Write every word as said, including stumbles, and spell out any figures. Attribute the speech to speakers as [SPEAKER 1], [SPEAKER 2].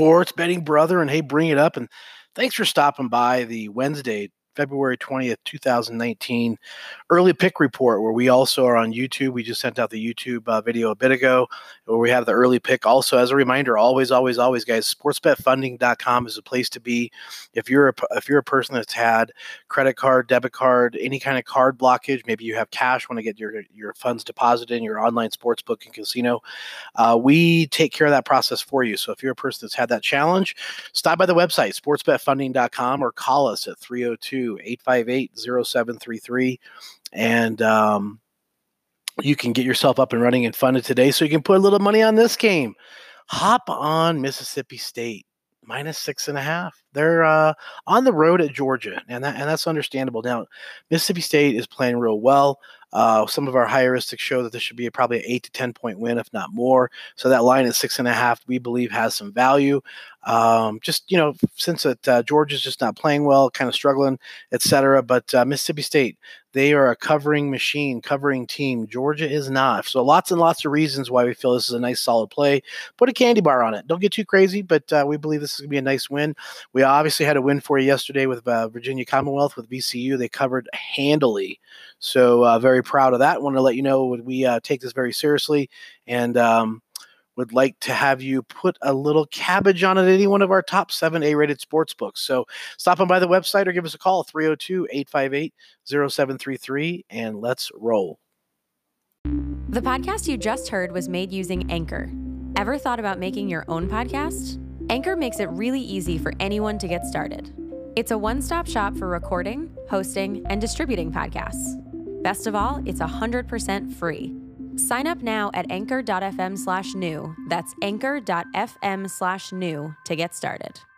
[SPEAKER 1] sports betting brother, and hey, bring it up. And thanks for stopping by the Wednesday, February twentieth, two thousand nineteen early pick report, where we also are on YouTube. We just sent out the YouTube uh, video a bit ago where we have the early pick. Also, as a reminder, always, always, always, guys, sports bet funding dot com is a place to be. If you're a, if you're a person that's had credit card, debit card, any kind of card blockage, maybe you have cash, want to get your, your funds deposited in your online sports book and casino, uh, we take care of that process for you. So if you're a person that's had that challenge, stop by the website, sports bet funding dot com, or call us at three oh two, eight five eight, oh seven three three. And um, you can get yourself up and running and funded today so you can put a little money on this game. Hop on Mississippi State, minus six and a half. They're uh, on the road at Georgia, and that and that's understandable. Now, Mississippi State is playing real well. Uh, some of our heuristic show that this should be a, probably an eight to ten point win, if not more. So that line at six and a half, we believe, has some value. Um, just, you know, since it, uh, Georgia's just not playing well, kind of struggling, et cetera. But uh, Mississippi State, they are a covering machine, covering team. Georgia is not. So lots and lots of reasons why we feel this is a nice, solid play. Put a candy bar on it. Don't get too crazy, but uh, we believe this is going to be a nice win. We obviously had a win for you yesterday with uh, Virginia Commonwealth with V C U. They covered handily. So uh, very proud of that. Want to let you know we uh, take this very seriously, and um, would like to have you put a little cabbage on it at any one of our top seven A-rated sports books. So stop on by the website or give us a call, three oh two, eight five eight, oh seven three three, and let's roll.
[SPEAKER 2] The podcast you just heard was made using Anchor. Ever thought about making your own podcast? Anchor makes it really easy for anyone to get started. It's a one-stop shop for recording, hosting, and distributing podcasts. Best of all, it's one hundred percent free. Sign up now at anchor dot f m slash new. That's anchor dot f m slash new to get started.